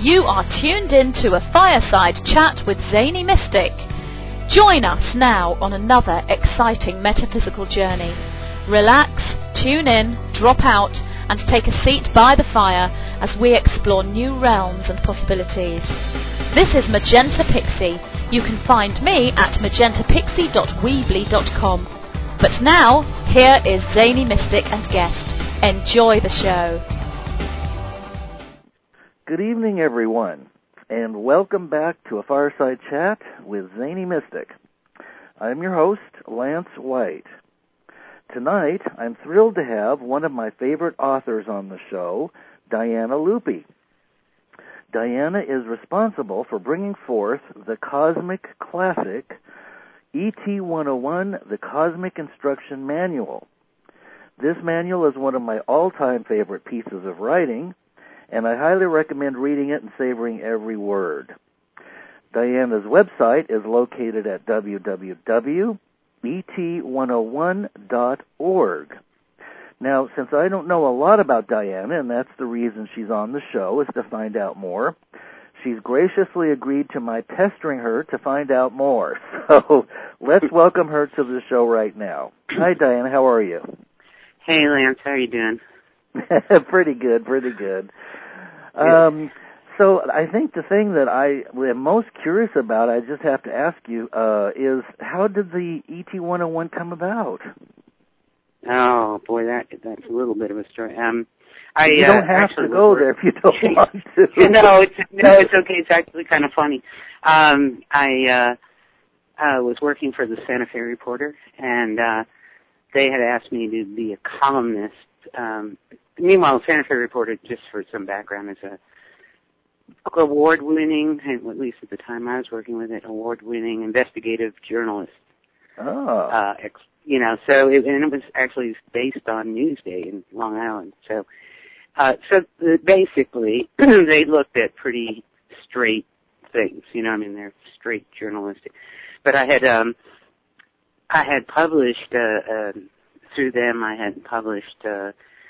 You are tuned in to a fireside chat with Zany Mystic. Join us now on another exciting metaphysical journey. Relax, tune in, drop out, and take a seat by the fire as we explore new realms and possibilities. This is Magenta Pixie. You can find me at magentapixie.weebly.com. But now, here is Zany Mystic and guest. Enjoy the show. Good evening, everyone, and welcome back to a fireside chat with Zany Mystic. I'm your host, Lance White. Tonight, I'm thrilled to have one of my favorite authors on the show, Diana Lupi. Diana is responsible for bringing forth the cosmic classic, ET 101, The Cosmic Instruction Manual. This manual is one of my all-time favorite pieces of writing, and I highly recommend reading it and savoring every word. Diana's website is located at www.et101.org. Now, since I don't know a lot about Diana, and that's the reason she's on the show, is to find out more, she's graciously agreed to my pestering her to find out more. So let's welcome her to the show right now. Hi, Diana. How are you? Hey, Lance. How are you doing? Pretty good, pretty good. So I think the thing that I am most curious about, I just have to ask you, is how did the ET 101 come about? Oh, boy, that's a little bit of a story. You don't have to go there if you don't want to. No, it's okay. It's actually kind of funny. I was working for the Santa Fe Reporter, and they had asked me to be a columnist. Meanwhile, the Santa Fe Reporter, just for some background, is a award-winning, at least at the time I was working with it, award-winning investigative journalist. Oh. So it was actually based on Newsday in Long Island. So basically, they looked at pretty straight things. They're straight journalistic. But I had published through them. I had published a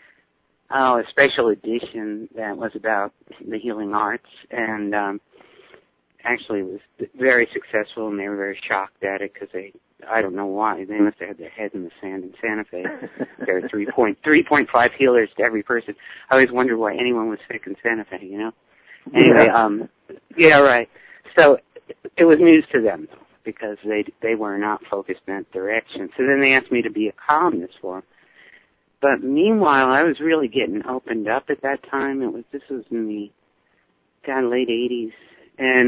special edition that was about the healing arts, and actually it was very successful, and they were very shocked at it because I don't know why. They must have had their head in the sand in Santa Fe. There are 3.5 healers to every person. I always wondered why anyone was sick in Santa Fe, Anyway, yeah, right. So it was news to them, though, because they were not focused in that direction. So then they asked me to be a columnist for them. But meanwhile, I was really getting opened up at that time. This was in the late 80s. And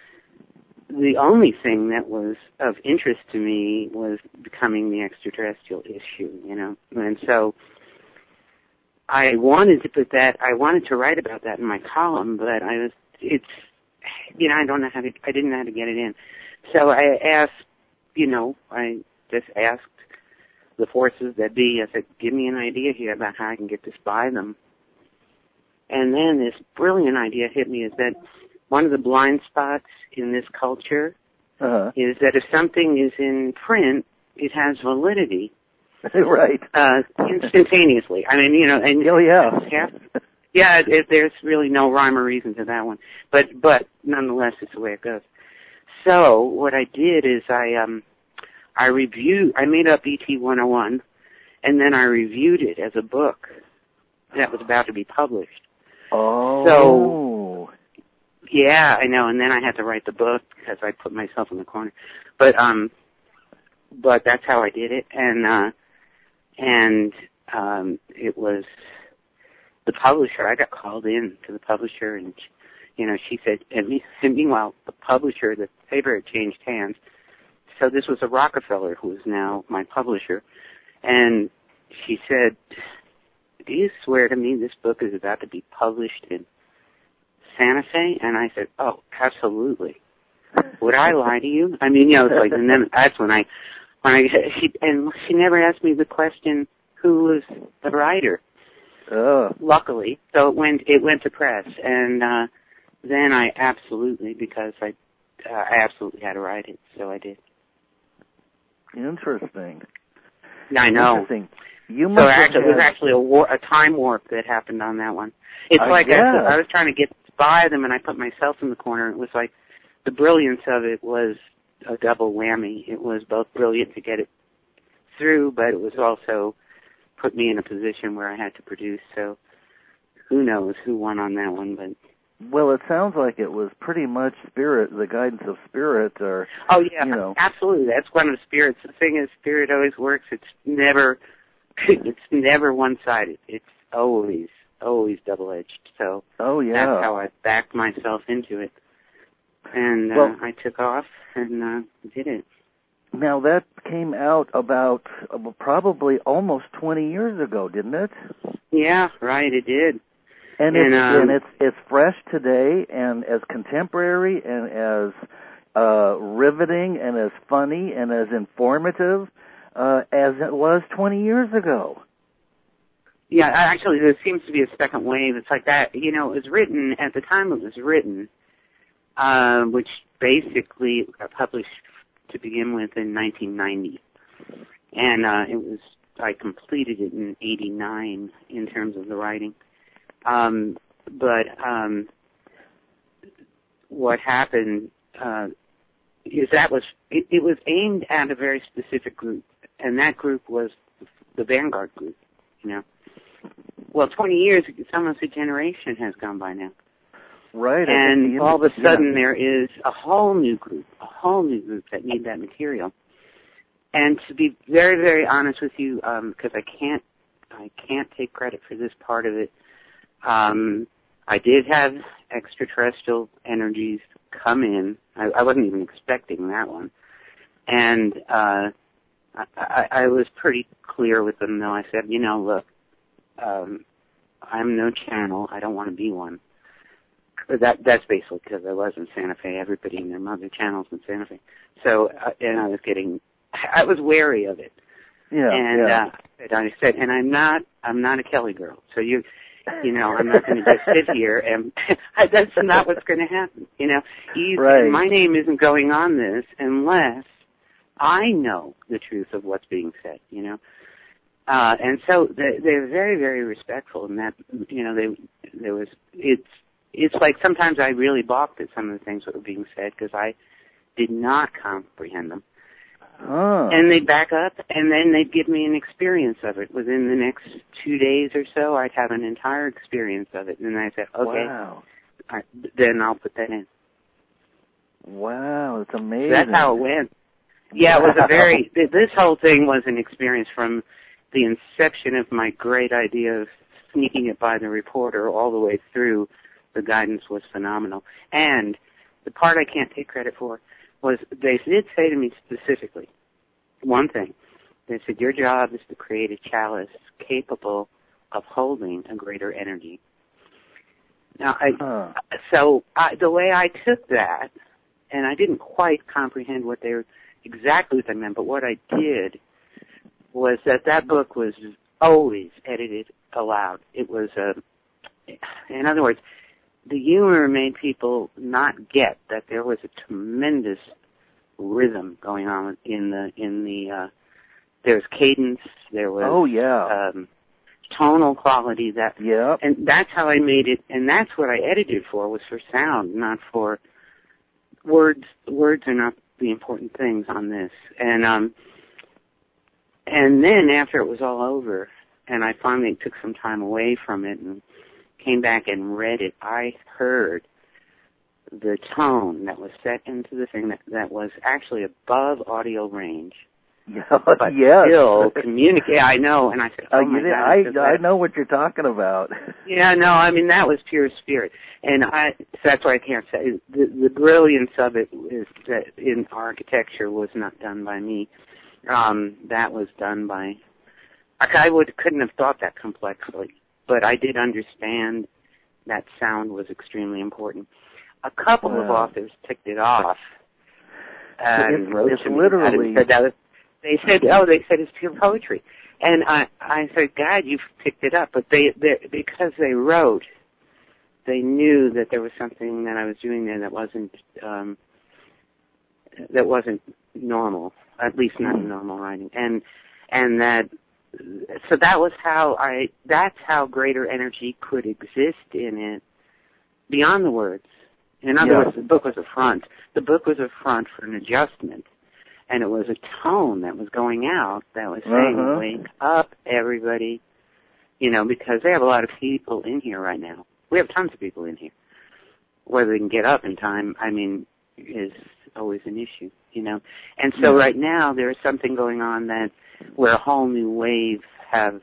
the only thing that was of interest to me was becoming the extraterrestrial issue, And so I wanted to write about that in my column, but I didn't know how to get it in. So I asked, I just asked the forces that be, I said, give me an idea here about how I can get this by them. And then this brilliant idea hit me, is that one of the blind spots in this culture is that if something is in print, it has validity. Right. Instantaneously. And oh, yeah. There's really no rhyme or reason to that one. But nonetheless, it's the way it goes. So what I did is I made up ET 101, and then I reviewed it as a book that was about to be published. Oh. So, yeah, I know, and then I had to write the book because I put myself in the corner. But that's how I did it, and it was the publisher. I got called in to the publisher, and she said, and meanwhile, the publisher, the paper had changed hands. So this was a Rockefeller who is now my publisher. And she said, do you swear to me this book is about to be published in Santa Fe? And I said, oh, absolutely. Would I lie to you? It's like, and then that's she never asked me the question, who was the writer? Luckily. So it went to press. And then I absolutely, because I absolutely had to write it, so I did. Interesting. I know. Interesting. You must it was actually a time warp that happened on that one. It's I was trying to get by them, and I put myself in the corner. It was like the brilliance of it was a double whammy. It was both brilliant to get it through, but it was also put me in a position where I had to produce. So who knows who won on that one, but... Well, it sounds like it was pretty much spirit, the guidance of spirit, or... Oh, yeah, absolutely. That's one of the spirits. The thing is, spirit always works. It's never one-sided. It's always double-edged. So that's how I backed myself into it. And I took off and did it. Now, that came out about probably almost 20 years ago, didn't it? Yeah, right, it did. And it's fresh today and as contemporary and as riveting and as funny and as informative as it was 20 years ago. Yeah, actually, there seems to be a second wave. It's like that. It was written, at the time it was written, which basically got published to begin with in 1990. And I completed it in 89 in terms of the writing. But what happened is it was aimed at a very specific group, and that group was the Vanguard group, Well, 20 years, it's almost a generation has gone by now. Right. And all of a sudden there is a whole new group that need that material. And to be very, very honest with you, because I can't take credit for this part of it, I did have extraterrestrial energies come in. I wasn't even expecting that one. And I was pretty clear with them, though. I said, look, I'm no channel. I don't want to be one. That's basically because I was in Santa Fe. Everybody and their mother channels in Santa Fe. So, and I was wary of it. Yeah. And I said, and I'm not a Kelly girl. So I'm not going to just sit here and that's not what's going to happen. Right. My name isn't going on this unless I know the truth of what's being said. And so they're very, very respectful in that. It's like sometimes I really balked at some of the things that were being said because I did not comprehend them. Oh. And they'd back up, and then they'd give me an experience of it. Within the next 2 days or so, I'd have an entire experience of it. And I said, okay, wow. Then I'll put that in. Wow, it's amazing. So that's how it went. Yeah, it was this whole thing was an experience from the inception of my great idea of sneaking it by the reporter all the way through. The guidance was phenomenal. And the part I can't take credit for was they did say to me specifically one thing. They said, your job is to create a chalice capable of holding a greater energy. Now, the way I took that, and I didn't quite comprehend exactly what they meant, but what I did was that book was always edited aloud. It was in other words, the humor made people not get that there was a tremendous rhythm going on in the there was cadence, there was tonal quality and that's how I made it, and that's what I edited was for sound, not for words. Words are not the important things on this. And then after it was all over and I finally took some time away from it and came back and read it, I heard the tone that was set into the thing that was actually above audio range. But still communicate. I know, and I said, "Oh my God!" I know what you're talking about. Yeah, no, I mean that was pure spirit, and so that's why I can't say the brilliance of it is that in architecture was not done by me. That was done by. Couldn't have thought that complexly. But I did understand that sound was extremely important. A couple of authors ticked it off and wrote to me about it. They said it's pure poetry. And I said, God, you've picked it up. But because they wrote, they knew that there was something that I was doing there that wasn't normal, at least not normal writing. And that so that's how greater energy could exist in it beyond the words. In other words, the book was a front. The book was a front for an adjustment. And it was a tone that was going out that was saying, wake up, everybody. You know, because they have a lot of people in here right now. We have tons of people in here. Whether they can get up in time, I mean, is always an issue, you know. And so right now there is something going on that where a whole new wave have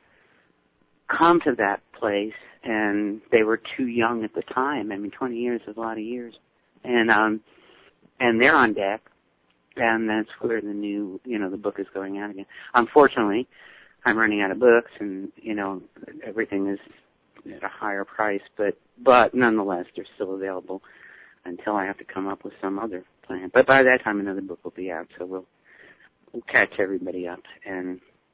come to that place, and they were too young at the time. I mean, 20 years is a lot of years. And they're on deck, and that's where the new, you know, the book is going out again. Unfortunately, I'm running out of books, and, you know, everything is at a higher price, but nonetheless, they're still available until I have to come up with some other plan. But by that time, another book will be out, so we'll catch everybody up and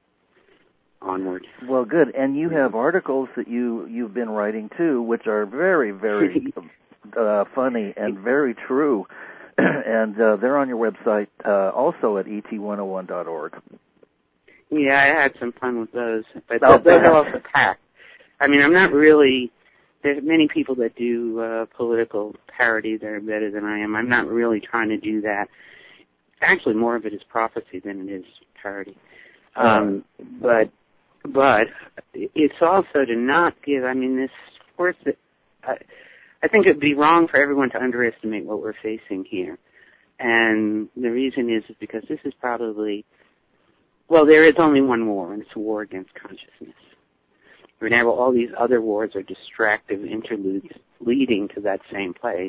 onward. Well, good. And you have articles that you've been writing too, which are very, very funny and very true. And they're on your website, also at et101.org. Yeah, I had some fun with those, but those are also packed. I mean, I'm not really. There's many people that do political parody that are better than I am. I'm not really trying to do that. Actually, more of it is prophecy than it is parody. But it's also to not give. I mean, this force that I think it'd be wrong for everyone to underestimate what we're facing here. And the reason is because this is probably. Well, there is only one war, and it's a war against consciousness. Remember, all these other wars are distractive interludes leading to that same place.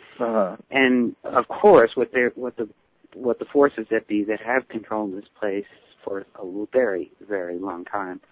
And of course, what the forces that be that have controlled this place for a very, very long time.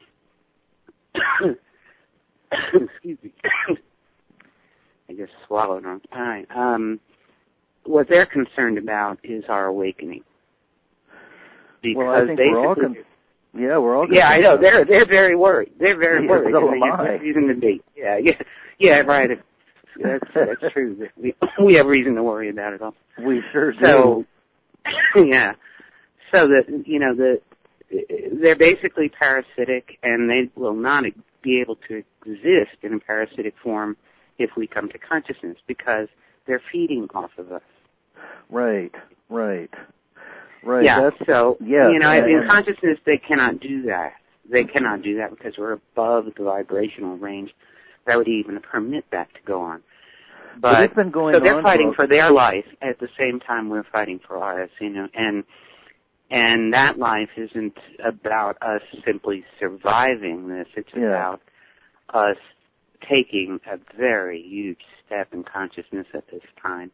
Excuse me. I just swallowed on. All right. What they're concerned about is our awakening. Because well, I think we're all yeah, I know. They're very worried. They're very worried. So am I. There's reason to be. Yeah, right. That's true. We have reason to worry about it all. We sure do. So, yeah. So that, you know, they're basically parasitic, and they will not be able to exist in a parasitic form if we come to consciousness, because they're feeding off of us. Right. Yeah, you know, in consciousness, they cannot do that. They cannot do that because we're above the vibrational range that would even permit that to go on. But it's been going so they're on fighting for their life at the same time we're fighting for ours, you know, and that life isn't about us simply surviving this. It's about us taking a very huge step in consciousness at this time.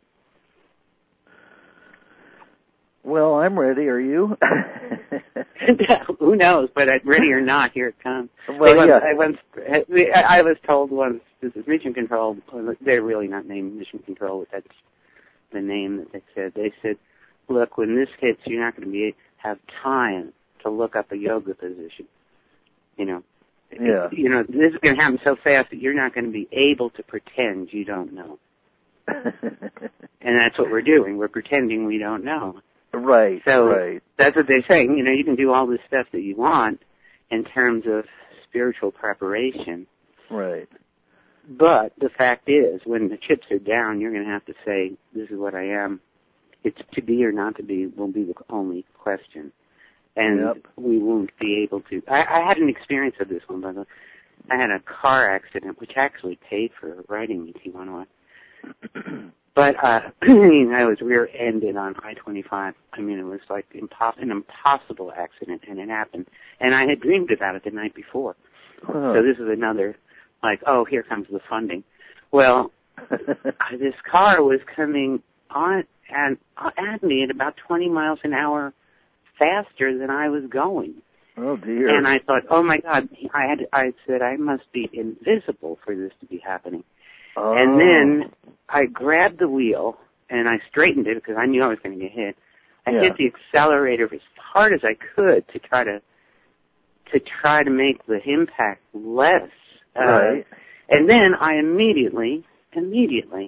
Well, I'm ready. Are you? Who knows? But ready or not, here it comes. Well, I was told once, this is Mission Control. They're really not named Mission Control, but that's the name that they said. They said, look, when this hits, you're not going to have time to look up a yoga position. You know, you know, this is going to happen so fast that you're not going to be able to pretend you don't know. And that's what we're doing. We're pretending we don't know. Right. So that's what they're saying. You know, you can do all this stuff that you want in terms of spiritual preparation. Right. But the fact is, when the chips are down, you're going to have to say, this is what I am. It's to be or not to be will be the only question. And we won't be able to. I had an experience of this one, by the way. I had a car accident, which actually paid for writing ET101. But I was rear-ended on I-25. I mean, it was like an impossible accident, and it happened. And I had dreamed about it the night before. So this is another, like, oh, here comes the funding. Well, this car was coming on and at me at about 20 miles an hour faster than I was going. Oh, dear. And I thought, oh, my God. I said, I must be invisible for this to be happening. Oh. And then I grabbed the wheel, and I straightened it because I knew I was going to get hit. I hit the accelerator as hard as I could to try to make the impact less. Right. And then I immediately,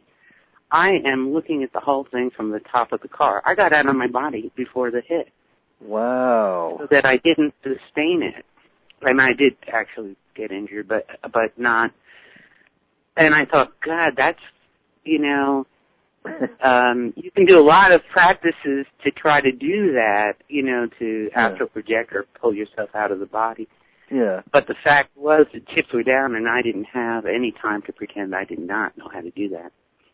I am looking at the whole thing from the top of the car. I got out of my body before the hit. Wow. So that I didn't sustain it. I mean, I did actually get injured, but not. And I thought, God, that's, you know, you can do a lot of practices to try to do that, you know, to astral project or pull yourself out of the body. Yeah. But the fact was the chips were down and I didn't have any time to pretend I did not know how to do that.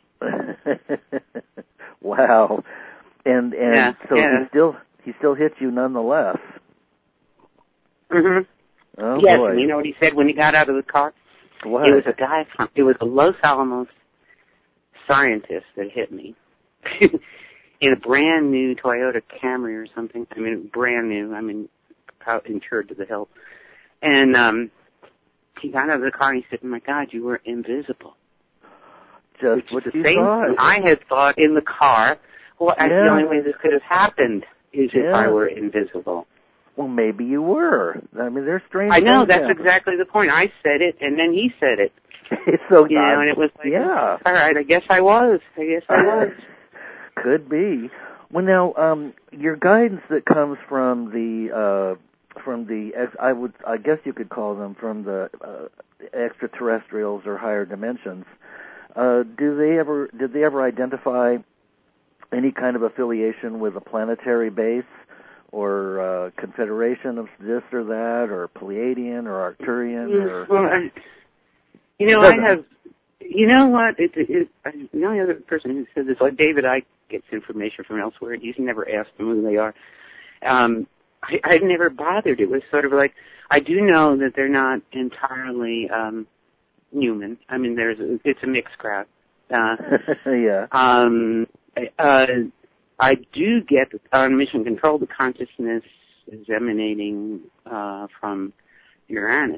Wow. And so he still hit you nonetheless. Mhm. Oh, yes, boy. and you know what he said when he got out of the car? What? It was a Los Alamos scientist that hit me in a brand new Toyota Camry or something. I mean, brand new. I mean, insured to the hilt. And he got out of the car and he said, "Oh my God, you were invisible." Just what the you same thought. thing I had thought in the car. Well, Yeah. the only way this could have happened is if I were invisible. Well, maybe you were. I mean, there's strange I know, things that's happen. exactly the point. I said it, and then he said it. So, you know, and it was like, yeah. All right, I guess I was. Could be. Well, now, your guidance that comes from the I guess you could call them from the extraterrestrials or higher dimensions. Did they ever identify any kind of affiliation with a planetary base or confederation of this or that, or Pleiadian or Arcturian? Or... Well, you know, I have. You know what? The only other person who said this, like David, I get information from elsewhere. He's never asked them who they are. I'd never bothered. It was sort of like, I do know that they're not entirely human. I mean, it's a mixed crowd. Yeah. I do get on Mission Control the consciousness is emanating from Uranus.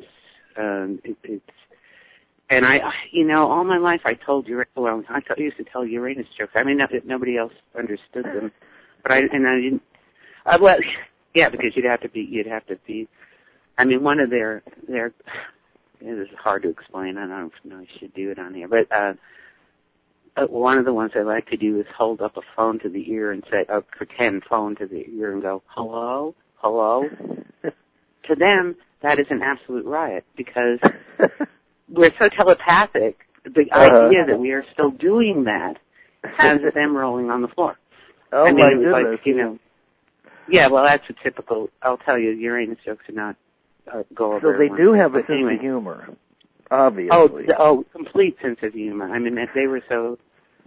And I, you know, all my life I told Uranus. Well, I used to tell Uranus jokes. I mean, nobody else understood them, but I didn't. Well, yeah, because you'd have to be. I mean, one of their. This is hard to explain. I don't know if I should do it on here, but one of the ones I like to do is hold up a phone to the ear and say, pretend phone to the ear and go, hello, hello. To them, that is an absolute riot because we're so telepathic. The idea that we are still doing that has them rolling on the floor. Oh, I mean, my it was goodness. like, you know. Yeah, well, that's a typical. I'll tell you, Uranus jokes are not go over. So they do have a sense of humor, obviously. Oh, complete sense of humor. I mean, they were.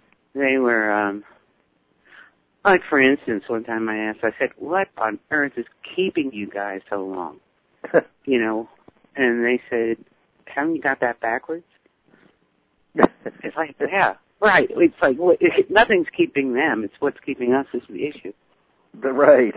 Like for instance, one time I said, "What on earth is keeping you guys so long?" You know, and they said, "Haven't you got that backwards?" It's like, yeah, right. It's like nothing's keeping them. It's what's keeping us is the issue. Right.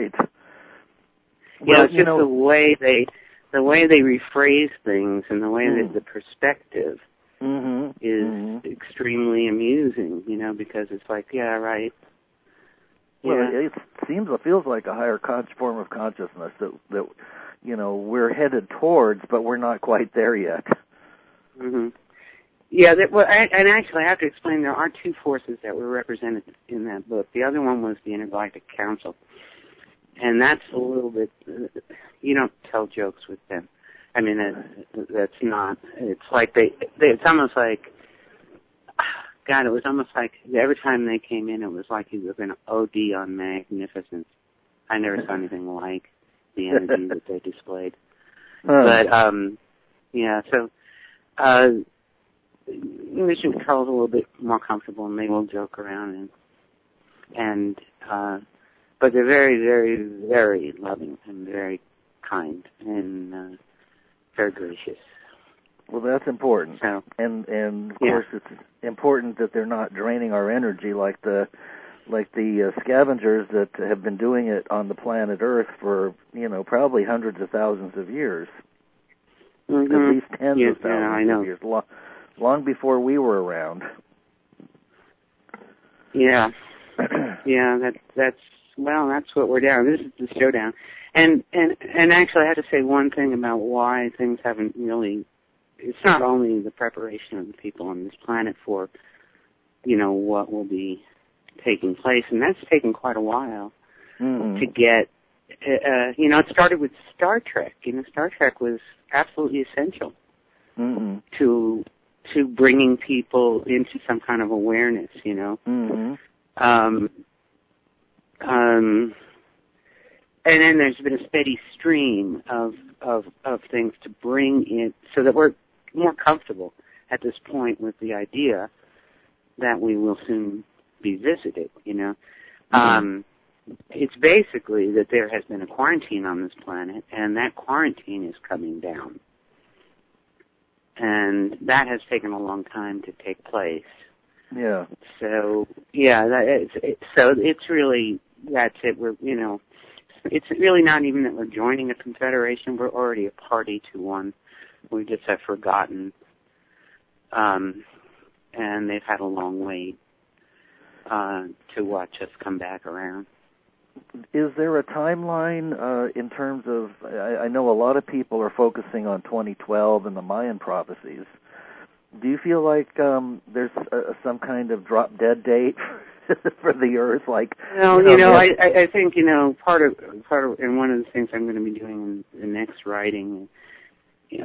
Yeah, it's just the way they rephrase things and the way that the perspective is extremely amusing, you know, because it's like, yeah, right. Well, it feels like a higher form of consciousness that you know we're headed towards, but we're not quite there yet. Mm-hmm. Yeah, and actually I have to explain there are two forces that were represented in that book. The other one was the Intergalactic Council, and that's a little bit, you don't tell jokes with them. I mean, that's not, it's like it's almost like, God, it was almost like every time they came in, it was like you were going to OD on magnificence. I never saw anything like the energy that they displayed. But, yeah, so, Mission Control is a little bit more comfortable, and they will joke around, but they're very, very, very loving and very kind and very gracious. Well, that's important, so, and of course it's important that they're not draining our energy like the scavengers that have been doing it on the planet Earth for probably hundreds of thousands of years, at least tens of thousands of years. Long before we were around. Yeah. Yeah, that's what we're down. This is the showdown. And actually I have to say one thing about why things haven't really, it's not only the preparation of the people on this planet for, what will be taking place, and that's taken quite a while to get it started with Star Trek. Star Trek was absolutely essential to bringing people into some kind of awareness. And then there's been a steady stream of things to bring it so that we're more comfortable at this point with the idea that we will soon be visited. It's basically that there has been a quarantine on this planet, and that quarantine is coming down. And that has taken a long time to take place. Yeah. So, it's really, that's it. It's really not even that we're joining a confederation. We're already a party to one. We just have forgotten. And they've had a long wait to watch us come back around. Is there a timeline in terms of, I know a lot of people are focusing on 2012 and the Mayan prophecies. Do you feel like there's some kind of drop-dead date for the Earth? I think, part of, and one of the things I'm going to be doing in the next writing is,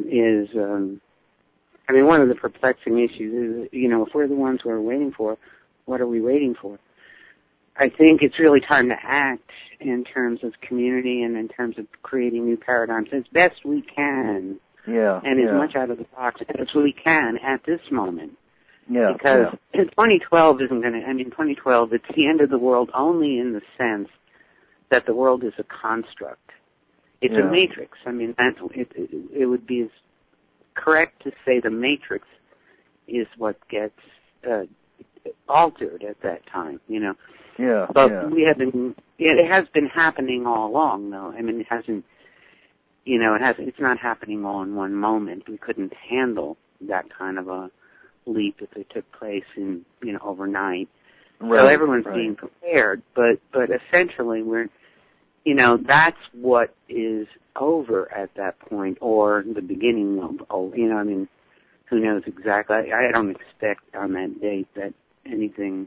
one of the perplexing issues is, if we're the ones who are waiting for, what are we waiting for? I think it's really time to act in terms of community and in terms of creating new paradigms as best we can. Yeah. And as much out of the box as we can at this moment. Yeah. Because 2012 isn't going to, 2012, it's the end of the world only in the sense that the world is a construct. It's a matrix. It would be as correct to say the matrix is what gets altered at that time, Yeah. But we have been, it has been happening all along, though. It hasn't, it's not happening all in one moment. We couldn't handle that kind of a leap if it took place in, overnight. Right, so everyone's being prepared, but essentially we're, that's what is over at that point, or the beginning of, who knows exactly. I don't expect on that date that anything.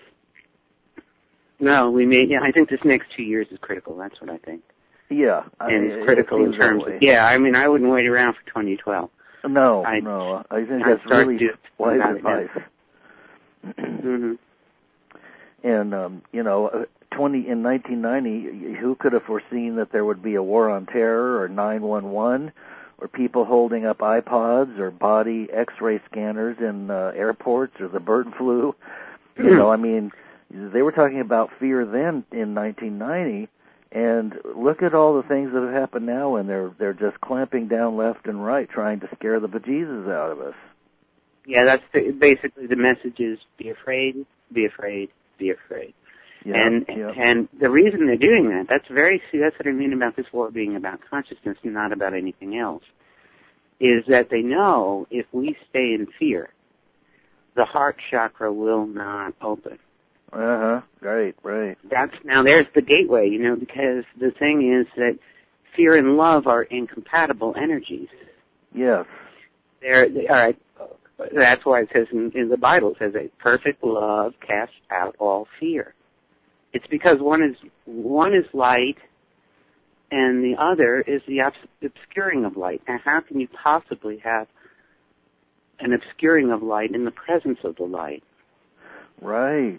No, I think this next 2 years is critical. That's what I think. Yeah. And it's critical in terms of, I wouldn't wait around for 2012. No. I think that's really wise advice. Mm-hmm. And, in 1990, who could have foreseen that there would be a war on terror or 911 or people holding up iPods or body X-ray scanners in airports or the bird flu? They were talking about fear then in 1990, and look at all the things that have happened now, and they're just clamping down left and right, trying to scare the bejesus out of us. Yeah, that's basically the message is be afraid, be afraid, be afraid. Yeah, and the reason they're doing that, that's what I mean about this war being about consciousness and not about anything else, is that they know if we stay in fear, the heart chakra will not open. Right. There's the gateway, because the thing is that fear and love are incompatible energies. Yes. All right. That's why it says in the Bible, it says that perfect love casts out all fear. It's because one is light and the other is the obscuring of light. Now, how can you possibly have an obscuring of light in the presence of the light? Right.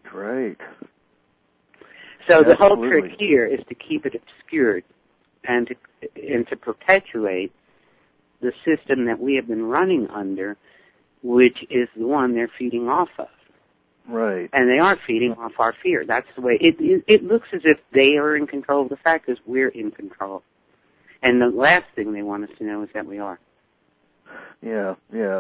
So the whole trick here is to keep it obscured and to perpetuate the system that we have been running under, which is the one they're feeding off of. Right. And they are feeding off our fear. That's the way it looks as if they are in control. The fact is we're in control. And the last thing they want us to know is that we are. Yeah.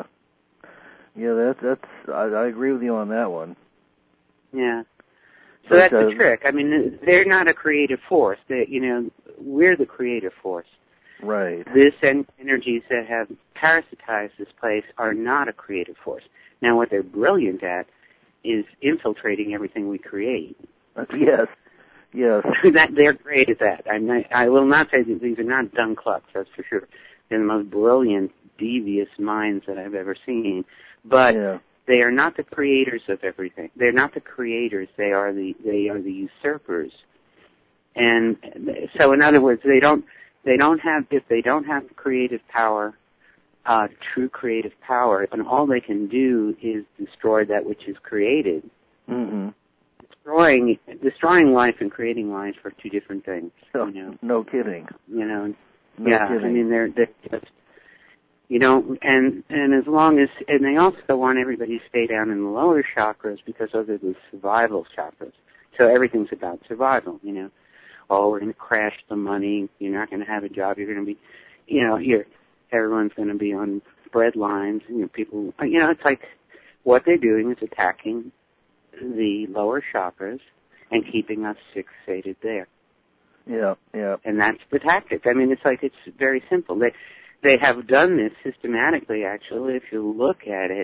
That's I agree with you on that one. Yeah. So that's the trick. They're not a creative force. We're the creative force. Right. This energies that have parasitized this place are not a creative force. Now, what they're brilliant at is infiltrating everything we create. Yes. They're great at that. I will not say that these are not dumb clucks, that's for sure. They're the most brilliant, devious minds that I've ever seen. But they are not the creators of everything. They're not the creators. They are the usurpers And so, in other words, if they don't have creative power, true creative power, and all they can do is destroy that which is created. Mm-hmm. Destroying life and creating life are two different things. Oh, you know? No kidding. You know, No kidding. I mean, they're just, you know, and as long as, and they also want everybody to stay down in the lower chakras because those are the survival chakras. So everything's about survival, you know. Oh, we're going to crash the money. You're not going to have a job. You're going to be, you know, everyone's going to be on bread lines. You know, people, you know, it's like what they're doing is attacking the lower chakras and keeping us fixated there. Yeah, yeah. And that's the tactic. I mean, it's very simple. They have done this systematically, actually. If you look at it,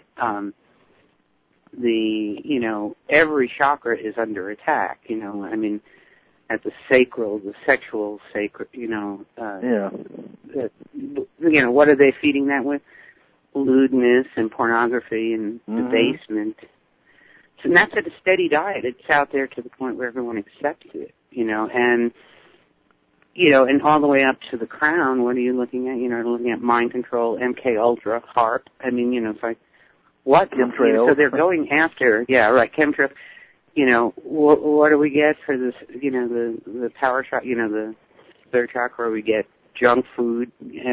you know, every chakra is under attack. You know, I mean, at the sacral, the sexual sacred, you know. You know, what are they feeding that with? Lewdness and pornography and debasement. So that's a steady diet. It's out there to the point where everyone accepts it, you know, and all the way up to the crown, what are you looking at? You know, looking at mind control, MK Ultra, HAARP. I mean, you know, it's like, what? Chemtrails. So they're going after, chemtrails. You know, what do we get for this, you know, the power shot, you know, the third chakra, we get junk food,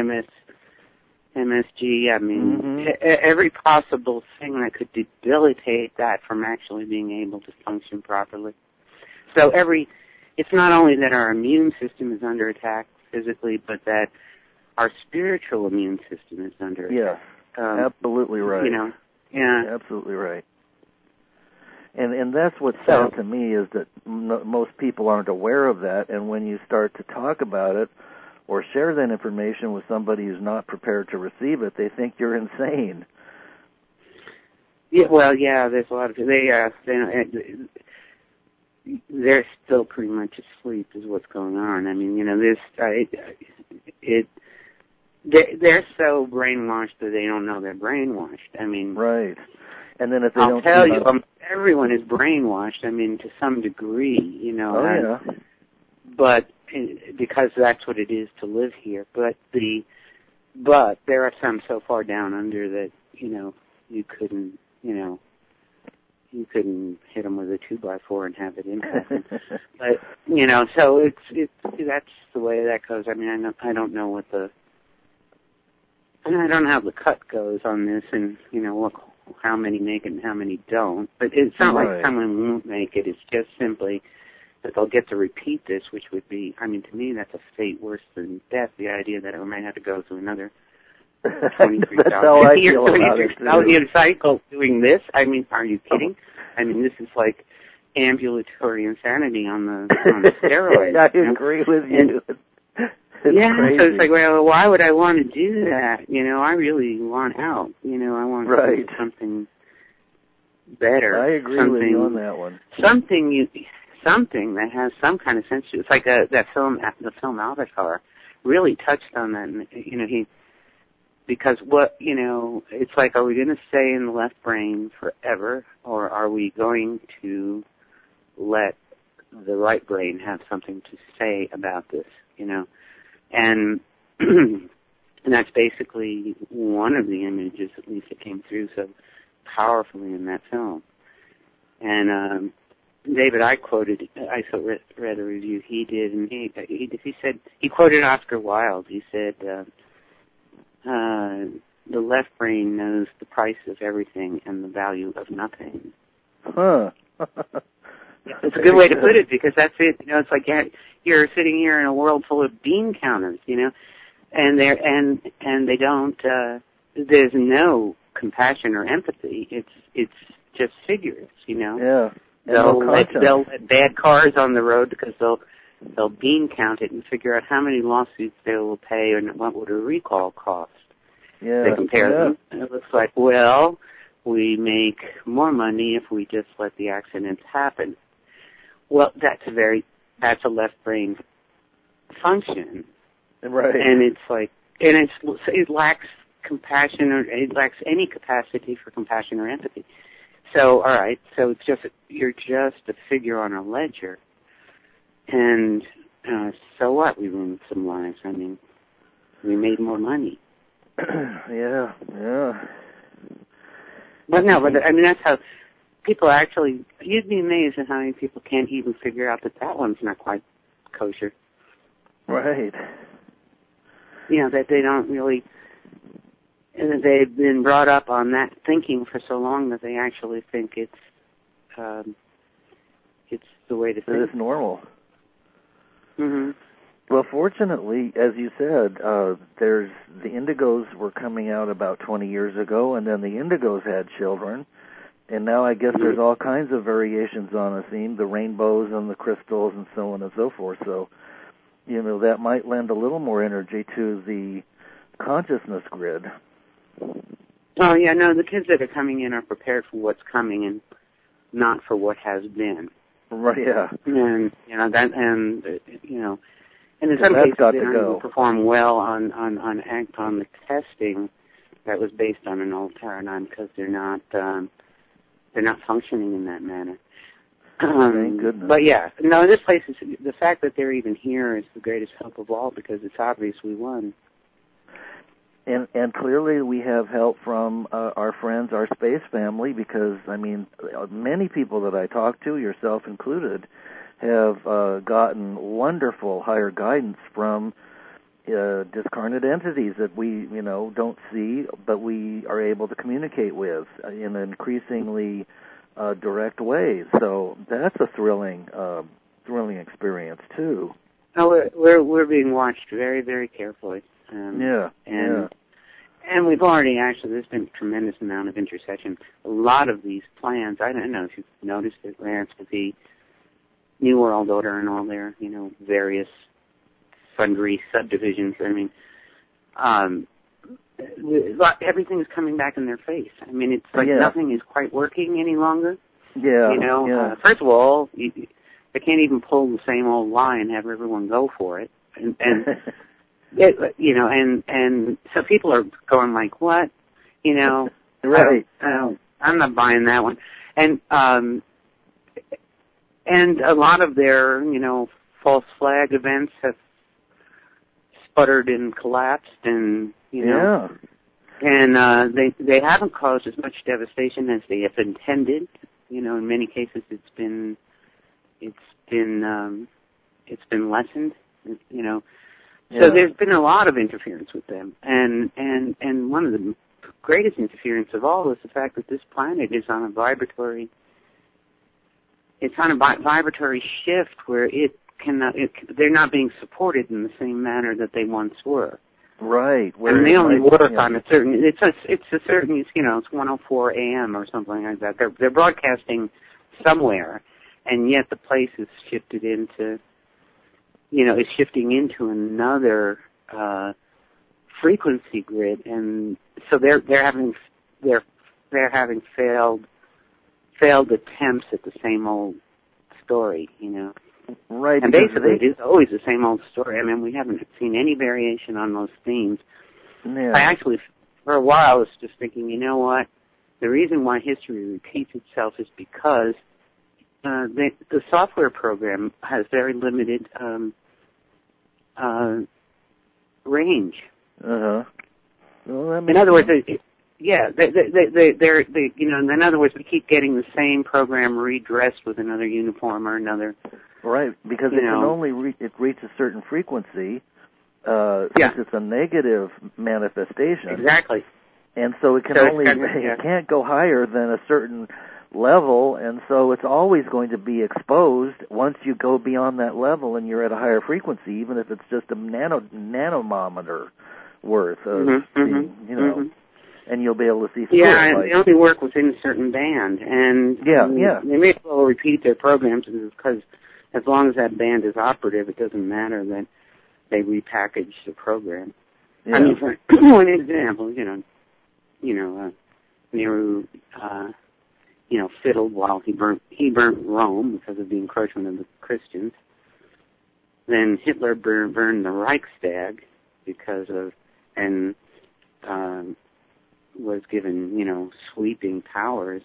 MSG, I mean, every possible thing that could debilitate that from actually being able to function properly. So it's not only that our immune system is under attack physically, but that our spiritual immune system is under attack. Yeah, absolutely right. You know, yeah. Absolutely right. And that's what's sad to me is that most people aren't aware of that, and when you start to talk about it, or share that information with somebody who's not prepared to receive it, they think you're insane. Yeah, well, yeah, there's a lot of they're still pretty much asleep is what's going on. I mean, you know, they're so brainwashed that they don't know they're brainwashed. I mean, right. And then if they I'll tell you, everyone is brainwashed. I mean, to some degree, you know. Oh, yeah. But because that's what it is to live here. But there are some so far down under that, you know, you couldn't hit them with a 2x4 and have it impact them. But, you know, so that's the way that goes. I mean, I don't know I don't know how the cut goes on this, and you know how many make it and how many don't. But it's not like someone won't make it. It's just simply that they'll get to repeat this, which would be, I mean, to me, that's a fate worse than death. The idea that it might have to go through another 23,000 cycle doing this. I mean, are you kidding? I mean, this is like ambulatory insanity on the steroids. I agree with you. Crazy. So it's like, well, why would I want to do that? You know, I really want out. You know, I want to do something better. I agree with you on that one. Something that has some kind of sense to it. It's like the film Avatar really touched on that. And, you know, because it's like, are we going to stay in the left brain forever, or are we going to let the right brain have something to say about this, you know? And that's basically one of the images, at least, that came through so powerfully in that film. And David, I read a review he did, and he said, he quoted Oscar Wilde. He said, the left brain knows the price of everything and the value of nothing. Huh. It's a good way to put it, because that's it. You know, it's like you're sitting here in a world full of bean counters, you know, and they don't. There's no compassion or empathy. It's just figures, you know. Yeah. They'll let bad cars on the road because they'll bean count it and figure out how many lawsuits they will pay and what would a recall cost. Yeah. They compare them, and it looks like, well, we make more money if we just let the accidents happen. Well, that's a left brain function, right? And it's like, it lacks compassion, or it lacks any capacity for compassion or empathy. So, all right, so you're just a figure on a ledger, and so what? We ruined some lives. I mean, we made more money. Yeah. But no, I mean, that's how people actually, you'd be amazed at how many people can't even figure out that one's not quite kosher. Right. You know, that they don't really, and that they've been brought up on that thinking for so long that they actually think it's the way to think. It's normal. Mm-hmm. Well, fortunately, as you said, the Indigos were coming out about 20 years ago, and then the Indigos had children, and now I guess there's all kinds of variations on a theme, the rainbows and the crystals and so on and so forth. So, you know, that might lend a little more energy to the consciousness grid. Oh, yeah, no, the kids that are coming in are prepared for what's coming and not for what has been. Right, yeah. And, you know, and in some cases they don't even perform well on the testing that was based on an old paradigm because they're not functioning in that manner. Thank goodness. But yeah, no, this place is, the fact that they're even here is the greatest help of all because it's obvious we won. And clearly we have help from our friends, our space family, because, I mean, many people that I talk to, yourself included, have gotten wonderful higher guidance from discarnate entities that we, you know, don't see, but we are able to communicate with in increasingly direct ways. So that's a thrilling experience too. Oh, we're being watched very, very carefully. And we've already there's been a tremendous amount of intercession. A lot of these plans, I don't know if you've noticed it, Lance, with the New World Order and all their, you know, various sundry subdivisions. I mean, everything is coming back in their face. I mean, it's like nothing is quite working any longer. Yeah. You know, first of all, they can't even pull the same old lie and have everyone go for it. And you know, and so people are going like, what? You know, right. I'm not buying that one. And a lot of their, you know, false flag events have sputtered and collapsed, and you know, and they haven't caused as much devastation as they have intended. You know, in many cases, it's been lessened. You know. So there's been a lot of interference with them, and one of the greatest interference of all is the fact that this planet is on a vibratory shift where they're not being supported in the same manner that they once were. Right. And they only work on a certain. It's a certain. You know, it's 1:04 a.m. or something like that. They're broadcasting somewhere, and yet the place is shifted into. You know, is shifting into another frequency grid, and so they're having failed attempts at the same old story. You know, right? And basically, it is always the same old story. I mean, we haven't seen any variation on those themes. Yeah. I actually, for a while, was just thinking, you know what? The reason why history repeats itself is because the software program has very limited range. Well, in other words, they're you know. In other words, we keep getting the same program redressed with another uniform or another. Right, because it can only reach a certain frequency. Since it's a negative manifestation. Exactly. And so it can it can't go higher than a certain level, and so it's always going to be exposed once you go beyond that level and you're at a higher frequency, even if it's just a nanometer worth of you know, and you'll be able to see through it. And they only work within a certain band, and they may as well repeat their programs because as long as that band is operative, it doesn't matter that they repackage the program. I mean, for one example, Nehru fiddled while he burnt Rome because of the encroachment of the Christians. Then Hitler burned the Reichstag because of, and was given, sweeping powers,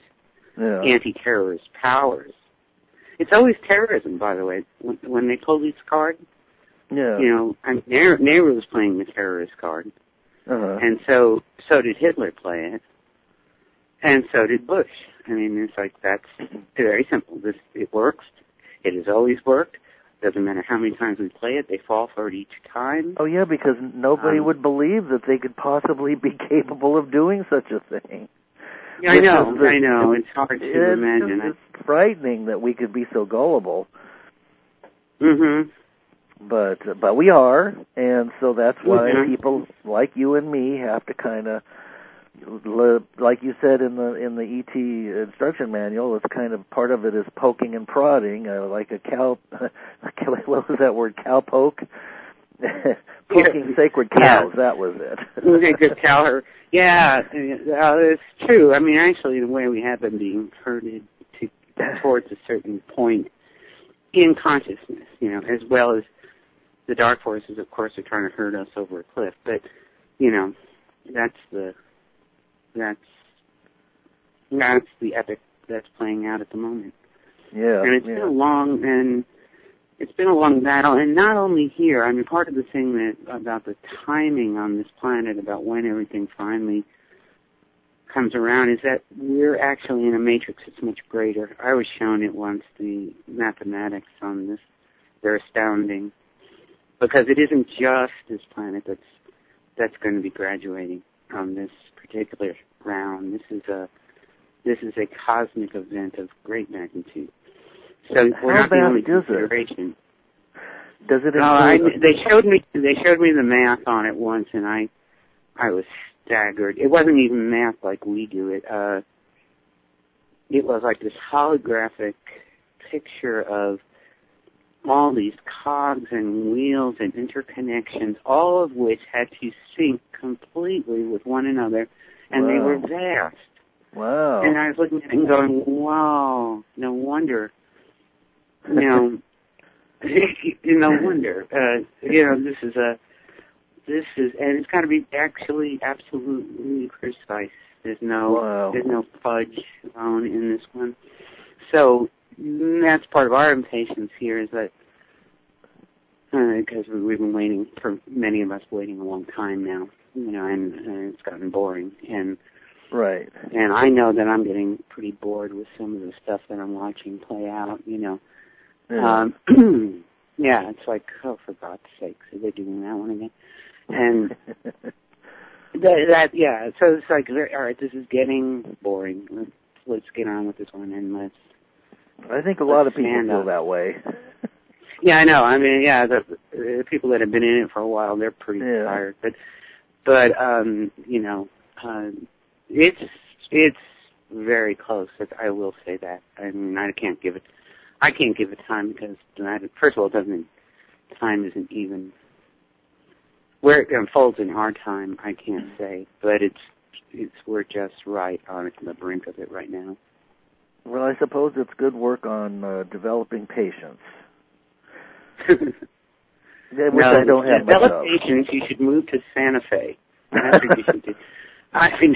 anti-terrorist powers. It's always terrorism, by the way. When they pull these cards, Yeah. You know, I mean, Nehru was playing the terrorist card, and so did Hitler play it, and so did Bush. I mean, it's like, that's very simple. It works. It has always worked. Doesn't matter how many times we play it, they fall for it each time. Oh, yeah, because nobody would believe that they could possibly be capable of doing such a thing. Yeah, I know. It's hard to imagine. It's frightening that we could be so gullible. Mm-hmm. But we are, and so that's why people like you and me have to kind of, like you said in the ET instruction manual, it's kind of, part of it is poking and prodding, like a cow. What was that word? Cowpoke. Poking sacred cows. Yeah. That was it. Sacred cow. Yeah, it's true. I mean, actually, the way we have been being herded towards a certain point in consciousness, you know, as well as the dark forces, of course, are trying to herd us over a cliff. But, you know, that's the epic that's playing out at the moment. Yeah. And it's been a long battle, and not only here. I mean, part of the thing about the timing on this planet, about when everything finally comes around, is that we're actually in a matrix that's much greater. I was shown it once, the mathematics on this. They're astounding, because it isn't just this planet that's going to be graduating from this particular round. This is a cosmic event of great magnitude. So we're not the only consideration. Does it? They showed me the math on it once, and I was staggered. It wasn't even math like we do it. It was like this holographic picture of all these cogs and wheels and interconnections, all of which had to sync completely with one another, and they were vast. Wow. And I was looking at it and going, wow, no wonder. You know, no wonder. You know, this is, and it's got to be actually absolutely precise. There's no fudge thrown in this one. So that's part of our impatience here, is that because we've been waiting, for many of us waiting a long time now, you know, and it's gotten boring. And right. And I know that I'm getting pretty bored with some of the stuff that I'm watching play out, you know. Yeah. Yeah, it's like, oh, for God's sakes, are they doing that one again? And yeah, so it's like, all right, this is getting boring. Let's get on with this one, and I think a lot of people feel that way. Yeah, I know. I mean, yeah, the people that have been in it for a while, they're pretty tired. But you know, it's very close. I will say that. I mean, I can't give it time, because first of all, time isn't even where it unfolds in our time. I can't say, but we're just right on the brink of it right now. Well, I suppose it's good work on developing patience. Which I don't have much of. Develop patience. You should move to Santa Fe. That's what you should do. I mean,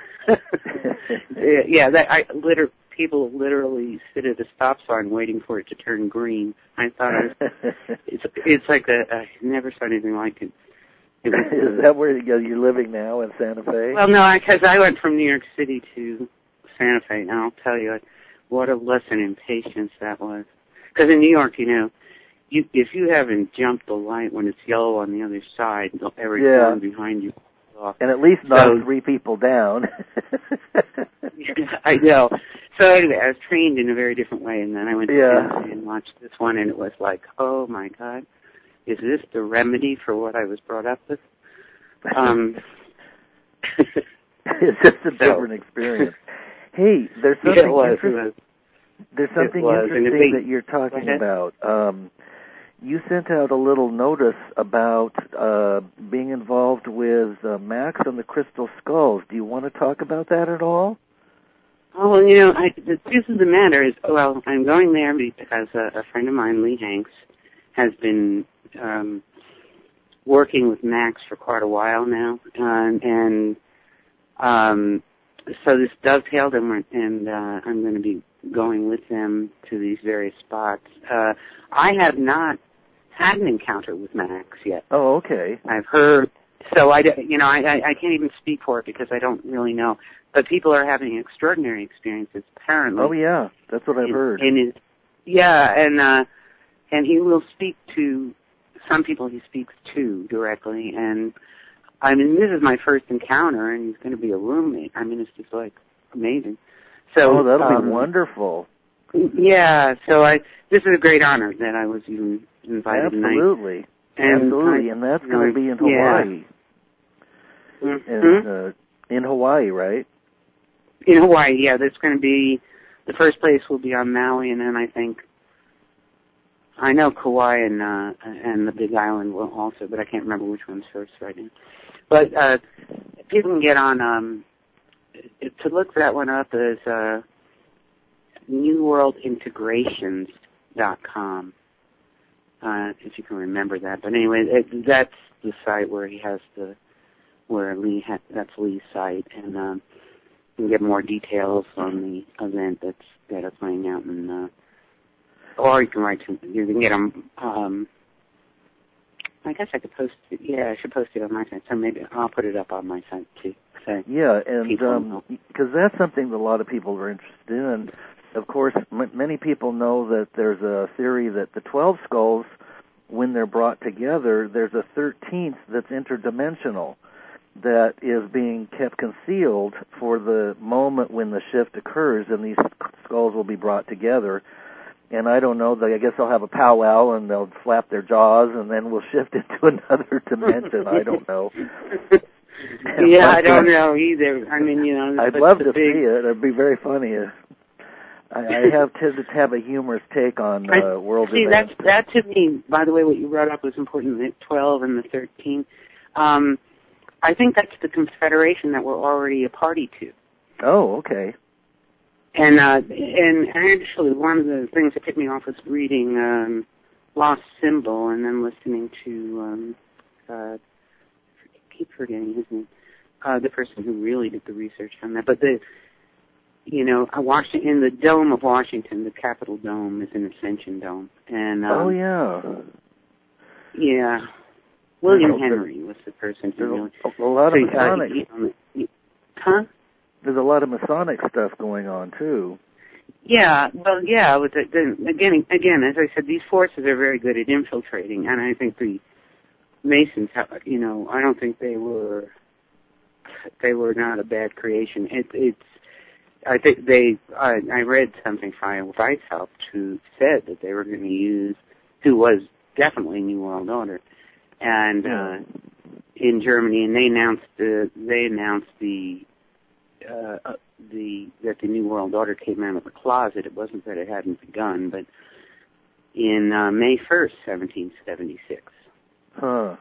yeah, people literally sit at a stop sign waiting for it to turn green. I thought it's like I never saw anything like it. Is that where you're living now, in Santa Fe? Well, no, because I went from New York City to Santa Fe, and I'll tell you what a lesson in patience that was. Because in New York, you know, if you haven't jumped the light when it's yellow on the other side, every one behind you. And at least knock 3 people down. I know. So anyway, I was trained in a very different way, and then I went to Santa Fe and watched this one, and it was like, oh my God, is this the remedy for what I was brought up with? It's just a different experience. Hey, there's something There's something interesting that you're talking about. You sent out a little notice about being involved with Max and the Crystal Skulls. Do you want to talk about that at all? Oh, well, you know, the truth of the matter is, well, I'm going there because a friend of mine, Lee Hanks, has been working with Max for quite a while now, and so this dovetailed, and I'm going to be going with them to these various spots. I have not had an encounter with Max yet. Oh, okay. I've heard, so I can't even speak for it because I don't really know. But people are having extraordinary experiences, apparently. Oh, yeah, that's what I've heard. And he will speak to some people he speaks to directly. And, I mean, this is my first encounter, and he's going to be a roommate. I mean, it's just, like, amazing. So, that'll be wonderful. Yeah, so this is a great honor that I was even invited tonight. Absolutely. Absolutely, and that's going to be in Hawaii. Yeah. And, in Hawaii, right? In Hawaii, yeah. That's going to be, the first place will be on Maui, and then I know Kauai and the Big Island will also, but I can't remember which one's first right now. But people can get on, to look that one up is newworldintegrations.com, if you can remember that. But anyway, that's the site where he has that's Lee's site, and you can get more details on the event that's playing out in, or you can you can get them, I guess I could post it. Yeah, I should post it on my site. So maybe I'll put it up on my site too. So yeah, and because that's something that a lot of people are interested in. Of course, many people know that there's a theory that the 12 skulls, when they're brought together, there's a 13th that's interdimensional that is being kept concealed for the moment when the shift occurs, and these skulls will be brought together. And I don't know, I guess they'll have a powwow and they'll flap their jaws and then we'll shift into another dimension. I don't know. Yeah, I don't know either. I mean, I'd love to see it. It'd be very funny. I have tended to have a humorous take on world events. See, that to me, by the way, what you brought up was important, the 12 and the 13. I think that's the confederation that we're already a party to. Oh, okay. And actually, one of the things that tipped me off was reading Lost Symbol and then listening to, I keep forgetting his name, the person who really did the research on that. But Washington, in the Dome of Washington, the Capitol Dome is an Ascension Dome. And oh, yeah. Yeah. William Henry was the person who really... A lot of Masonic... Huh? There's a lot of Masonic stuff going on, too. Yeah, well, yeah. Again, as I said, these forces are very good at infiltrating, and I think the Masons, I don't think they were not a bad creation. I think I read something from Weishaupt who said that they were going to use, who was definitely New World Order, and in Germany, and they announced that the New World Order came out of the closet. It wasn't that it hadn't begun, but in May 1st, 1776. Huh.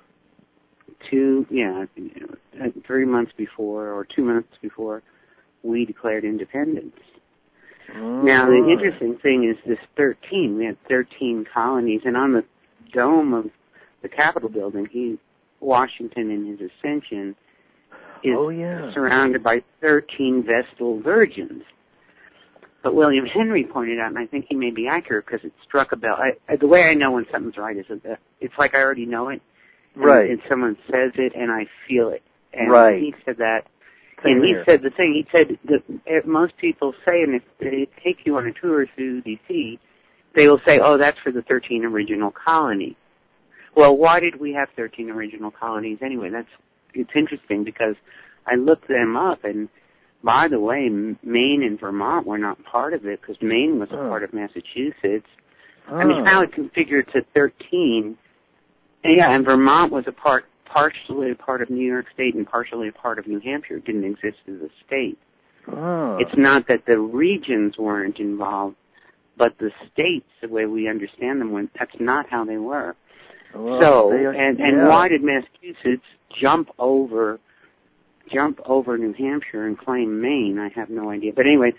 3 months before, or 2 months before, we declared independence. Now, the interesting thing is this 13. We had 13 colonies, and on the dome of the Capitol building, Washington in his ascension is surrounded by 13 Vestal virgins. But William Henry pointed out, and I think he may be accurate because it struck a bell. The way I know when something's right is that it's like I already know it. Right. And someone says it, and I feel it. And right. He said that. And he said the thing, he said that most people say, and if they take you on a tour through D.C., they will say, oh, that's for the 13 original colonies. Well, why did we have 13 original colonies anyway? It's interesting because I looked them up, and by the way, Maine and Vermont were not part of it because Maine was a part of Massachusetts. I mean, how it configured to 13. And Vermont was partially a part of New York State and partially a part of New Hampshire. It didn't exist as a state. It's not that the regions weren't involved, but the states, the way we understand them, that's not how they were. Well, why did Massachusetts jump over New Hampshire and claim Maine? I have no idea. But anyway,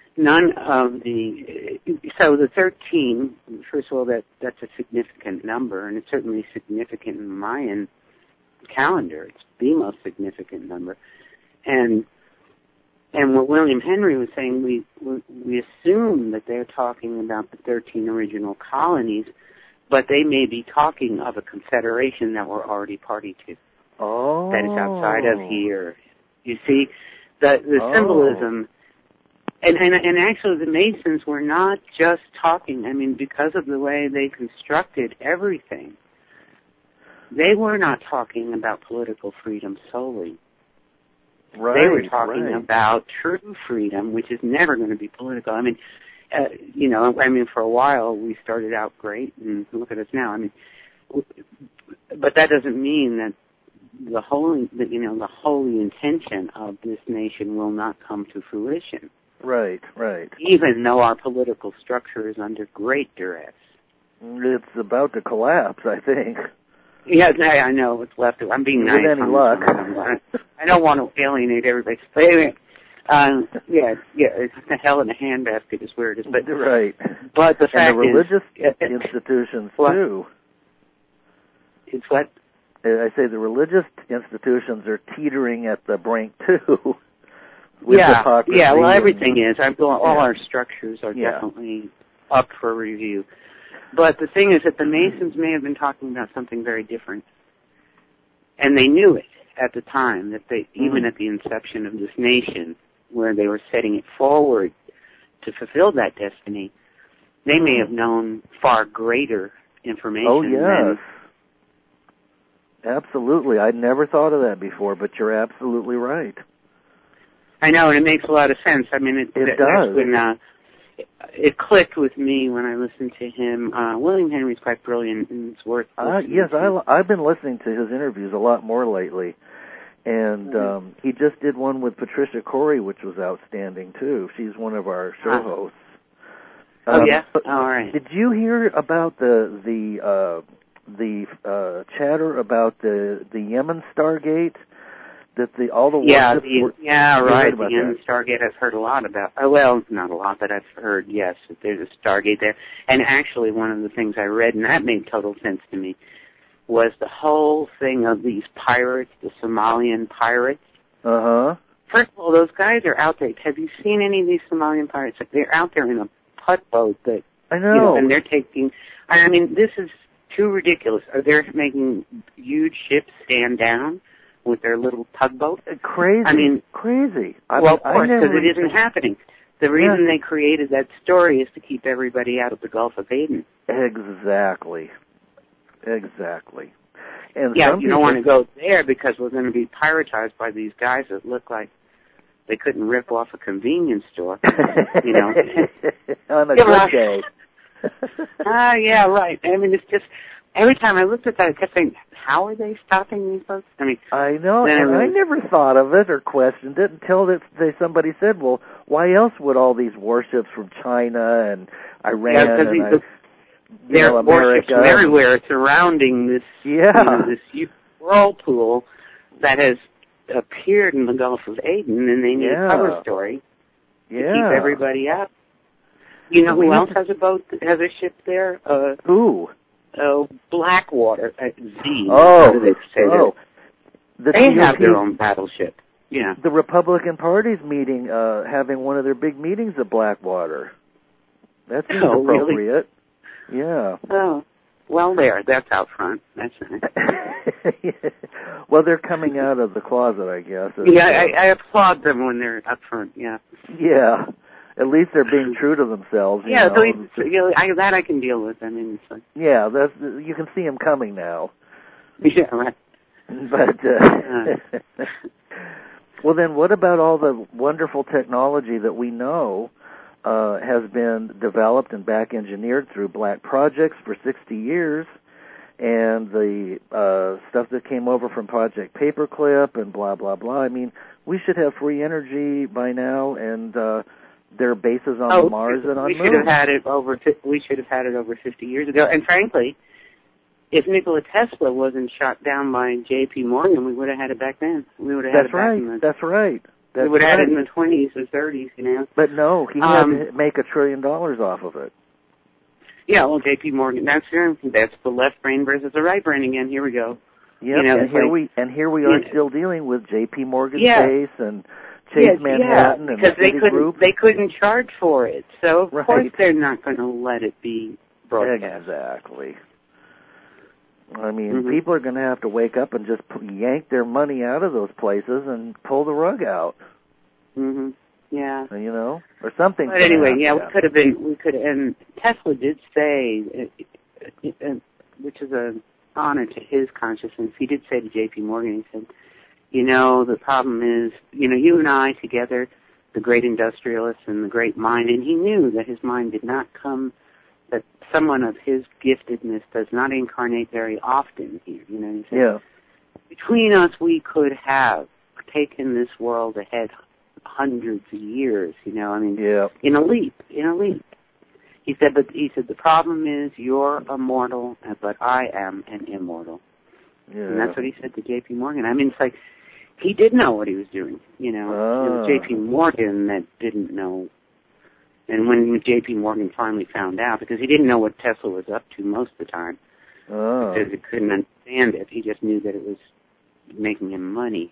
so the 13, first of all, that's a significant number, and it's certainly significant in the Mayan calendar. It's the most significant number. And what William Henry was saying, we assume that they're talking about the 13 original colonies but they may be talking of a confederation that we're already party to. Oh. That is outside of here. You see, the symbolism, and actually the Masons were not just talking, I mean, because of the way they constructed everything, they were not talking about political freedom solely. Right, they were talking about true freedom, which is never going to be political. I mean, for a while we started out great, and look at us now. I mean, but that doesn't mean that the holy intention of this nation will not come to fruition. Right, right. Even though our political structure is under great duress. It's about to collapse, I think. Yeah, I know what's left of it. I'm being nice. With any luck. I don't want to alienate everybody. But anyway, it's a hell in a handbasket is where it is. But, right. But the fact and the religious is, institutions, what? too. It's what? I say the religious institutions are teetering at the brink, too. With hypocrisy well, everything is. All our structures are definitely up for review. But the thing is that the Masons may have been talking about something very different. And they knew it at the time, that they, even at the inception of this nation, where they were setting it forward to fulfill that destiny, they may have known far greater information. Oh, yes. Absolutely. I'd never thought of that before, but you're absolutely right. I know, and it makes a lot of sense. I mean, it does. When, it clicked with me when I listened to him. William Henry's quite brilliant, and it's worth listening to. I've been listening to his interviews a lot more lately. And he just did one with Patricia Corey, which was outstanding, too. She's one of our show hosts. All right. Did you hear about the chatter about the Yemen Stargate? That all the right. The Yemen Stargate I've heard a lot about. Well, not a lot, but I've heard, yes, that there's a Stargate there. And actually, one of the things I read, and that made total sense to me, was the whole thing of these pirates, the Somalian pirates. Uh-huh. First of all, those guys are out there. Have you seen any of these Somalian pirates? They're out there in a putt boat that, I know. And they're taking, I mean, this is too ridiculous. They're making huge ships stand down with their little tugboat. Crazy. I mean, crazy. Of course, because it isn't happening. The reason they created that story is to keep everybody out of the Gulf of Aden. Exactly. And you don't want to go there because we're going to be piratized by these guys that look like they couldn't rip off a convenience store. On a good day. Yeah, right. I mean, it's just, every time I looked at that, I kept saying, how are they stopping these folks? I mean, I know, and I never thought of it or questioned it until somebody said, well, why else would all these warships from China and Iran there are warships from everywhere surrounding this, this huge whirlpool that has appeared in the Gulf of Aden, and they need a cover story to keep everybody up. You know who else has a ship there? Who? Blackwater at Z. They have their own battleship. Yeah. The Republican Party's meeting, having one of their big meetings at Blackwater. That's inappropriate. Really? Yeah. Oh, well, that's out front. That's nice. Well, they're coming out of the closet, I guess. I applaud them when they're up front. Yeah. Yeah. At least they're being true to themselves. That I can deal with. I mean, it's like, you can see them coming now. Yeah, right. But well, then, what about all the wonderful technology that we know has been developed and back engineered through black projects for 60 years, and the stuff that came over from Project Paperclip and blah blah blah? I mean, we should have free energy by now, and there are bases on Mars and on Moon. We should have had it over 50 years ago. And frankly, if Nikola Tesla wasn't shot down by J.P. Morgan, we would have had it back then. We would have had it back then. That's right. We would have had it in the 20s or 30s, But no, he had to make $1 trillion off of it. Yeah, well, J.P. Morgan, that's the left brain versus the right brain again. Here we go. Yep, and here we are still dealing with J.P. Morgan Chase and Chase Manhattan and because Citigroup. they couldn't charge for it, so of course they're not going to let it be broadcast. Exactly. I mean, people are going to have to wake up and just yank their money out of those places and pull the rug out. Mhm. Yeah. You know, or something. But anyway, yeah, we could have, and Tesla did say, which is an honor to his consciousness. He did say to J.P. Morgan, he said, you know, the problem is, you know, you and I together, the great industrialist and the great mind, and he knew that his mind did not come, that someone of his giftedness does not incarnate very often here. You know, he said, yeah. Between us, we could have taken this world ahead hundreds of years, you know, I mean, in a leap. He said, the problem is you're immortal, but I am an immortal. Yeah. And that's what he said to J.P. Morgan. I mean, it's like, he did know what he was doing, you know. It was J.P. Morgan that didn't know. And when J.P. Morgan finally found out, because he didn't know what Tesla was up to most of the time, because he couldn't understand it, he just knew that it was making him money.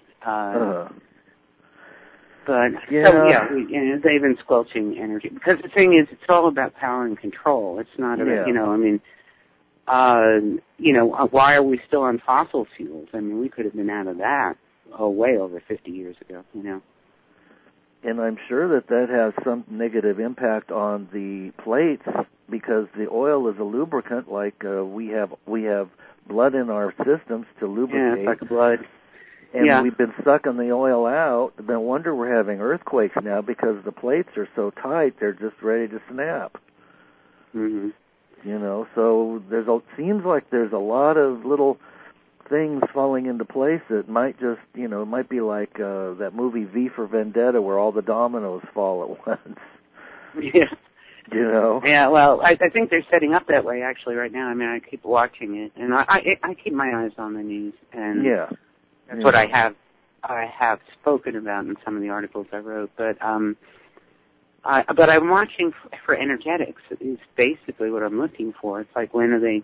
But, they've been squelching energy. Because the thing is, it's all about power and control. It's not about, you know, I mean, why are we still on fossil fuels? I mean, we could have been out of that way over 50 years ago, you know. And I'm sure that has some negative impact on the plates, because the oil is a lubricant. Like we have blood in our systems to lubricate. Yeah, it's like blood. And we've been sucking the oil out. No wonder we're having earthquakes now, because the plates are so tight, they're just ready to snap. Mm-hmm. You know, so seems like there's a lot of little things falling into place that might just, you know, it might be like that movie V for Vendetta, where all the dominoes fall at once. Yeah. You know? Yeah, well, I think they're setting up that way, actually, right now. I mean, I keep watching it, and I keep my eyes on the news, and that's what I have spoken about in some of the articles I wrote. But I'm watching for energetics. Is basically what I'm looking for. It's like, when are they,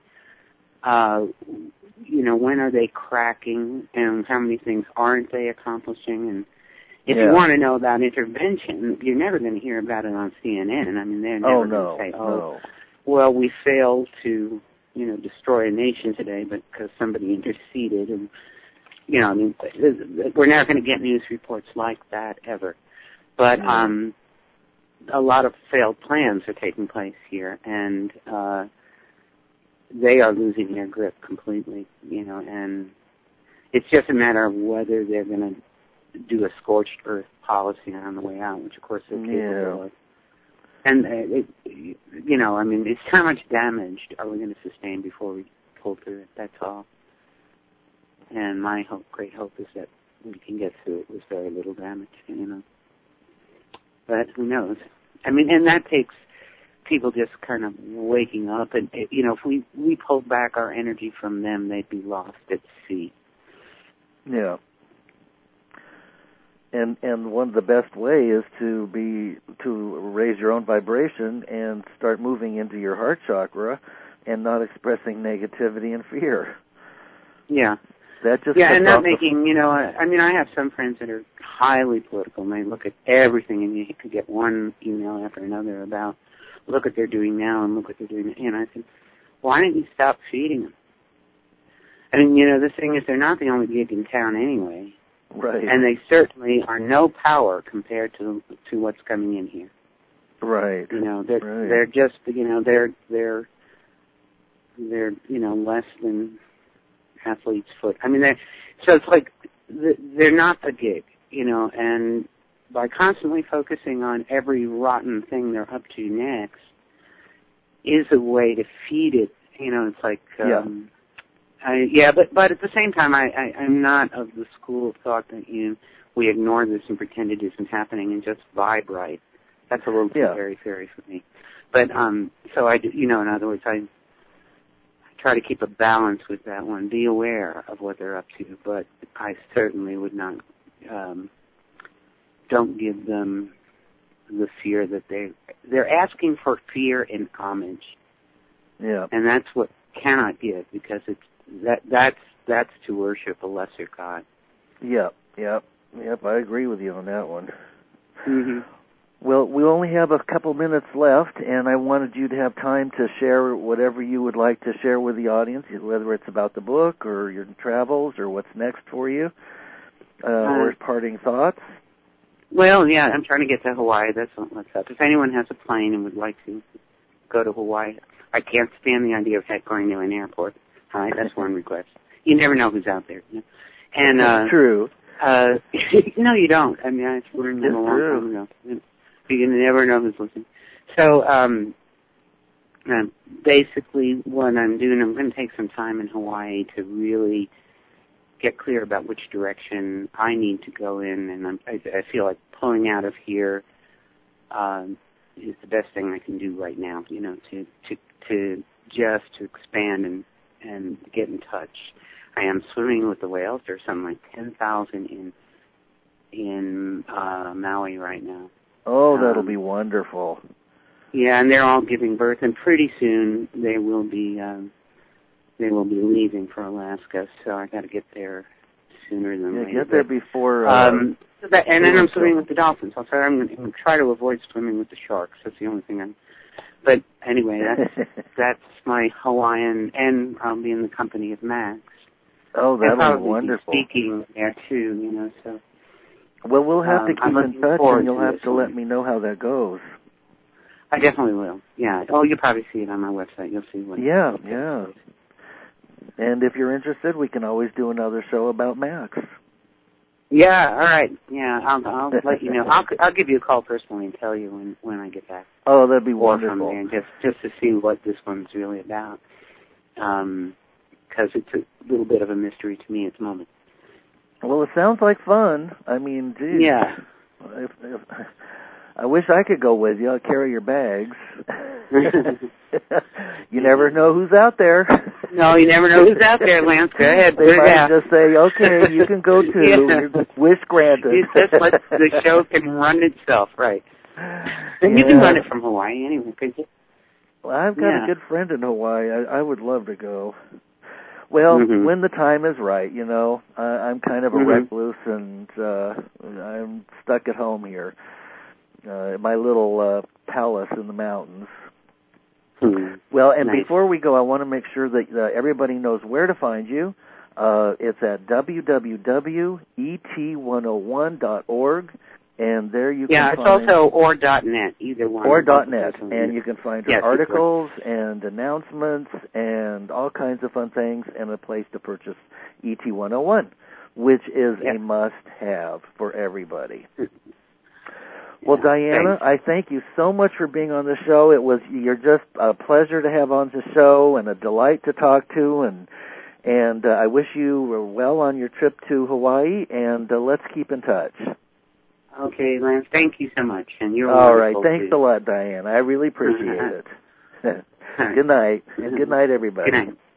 when are they cracking, and how many things aren't they accomplishing? And if you want to know about intervention, you're never going to hear about it on CNN. I mean, they're never going to say, well, we failed to, destroy a nation today, but because somebody interceded. And, I mean, we're never going to get news reports like that ever. But a lot of failed plans are taking place here, and they are losing their grip completely, and it's just a matter of whether they're going to do a scorched earth policy on the way out, which of course they're capable of. And, I mean, it's how much damage are we going to sustain before we pull through it? That's all. And my great hope is that we can get through it with very little damage, But who knows? I mean, and that takes people just kind of waking up. And, if we pulled back our energy from them, they'd be lost at sea. Yeah. And one of the best way is to raise your own vibration and start moving into your heart chakra and not expressing negativity and fear. Yeah. That just and not making, I mean, I have some friends that are highly political, and they look at everything, and you could get one email after another about, look what they're doing now, and look what they're doing. And I said, why don't you stop feeding them? I mean, the thing is, they're not the only gig in town anyway. Right. And they certainly are no power compared to what's coming in here. Right. They're just, they're less than athlete's foot. I mean, so it's like they're not the gig, and by constantly focusing on every rotten thing they're up to next is a way to feed it. It's like, but at the same time, I'm not of the school of thought that we ignore this and pretend it isn't happening and just vibe right. That's a little too very for me. But so I do, in other words, I try to keep a balance with that one. Be aware of what they're up to, but I certainly would not. Don't give them the fear that they're asking for fear and homage. Yeah, and that's what cannot give, because that's to worship a lesser god. Yep. I agree with you on that one. Mm-hmm. Well, we only have a couple minutes left, and I wanted you to have time to share whatever you would like to share with the audience, whether it's about the book or your travels or what's next for you, or parting thoughts. Well, yeah, I'm trying to get to Hawaii. That's what's up. If anyone has a plane and would like to go to Hawaii, I can't stand the idea of going to an airport. All right, that's one request. You never know who's out there. You know? And true. No, you don't. I mean, I've learned that a long time ago. You never know who's listening. So, basically, what I'm doing, I'm going to take some time in Hawaii to really get clear about which direction I need to go in, and I feel like pulling out of here is the best thing I can do right now. You know, to expand and get in touch. I am swimming with the whales. There's something like 10,000 in Maui right now. Oh, that'll be wonderful. Yeah, and they're all giving birth, and pretty soon they will be leaving for Alaska. So I got to get there sooner than later. Get there before. And then I'm swimming with the dolphins. I'm going to try to avoid swimming with the sharks. That's the only thing But anyway, that's my Hawaiian, and I'll be in the company of Max. Oh, that'll be wonderful. Be speaking there too, you know. So. Well, we'll have to keep in touch, and you'll have to let me know how that goes. I definitely will. Yeah. Oh, you'll probably see it on my website. You'll see what. Yeah. And if you're interested, we can always do another show about Max. Yeah. All right. Yeah. I'll let you know. I'll give you a call personally and tell you when I get back. Oh, that'd be wonderful. From there, just to see what this one's really about. Because it's a little bit of a mystery to me at the moment. Well, it sounds like fun. I mean, geez. Yeah. If I wish I could go with you. I'll carry your bags. You never know who's out there. No, you never know who's out there, Lance. Go ahead. They might just say, okay, you can go too. Yeah. Wish granted. It's just let the show can run itself, right. And you can run it from Hawaii anyway, couldn't you? Well, I've got a good friend in Hawaii. I would love to go. Well, when the time is right, you know. I'm kind of a recluse, and I'm stuck at home here. My little palace in the mountains. Well, and before we go, I want to make sure that everybody knows where to find you. It's at www.et101.org, and there you can find... Yeah, it's also or.net, either one. Or.net, and you can find your articles and announcements and all kinds of fun things, and a place to purchase ET101, which is a must-have for everybody. Well, Diana, thanks. I thank you so much for being on the show. You're just a pleasure to have on the show and a delight to talk to, and I wish you were well on your trip to Hawaii, and let's keep in touch. Okay, Lance, thank you so much. And you're all right. Thanks a lot, Diana. I really appreciate it. Good night, and good night, everybody. Good night.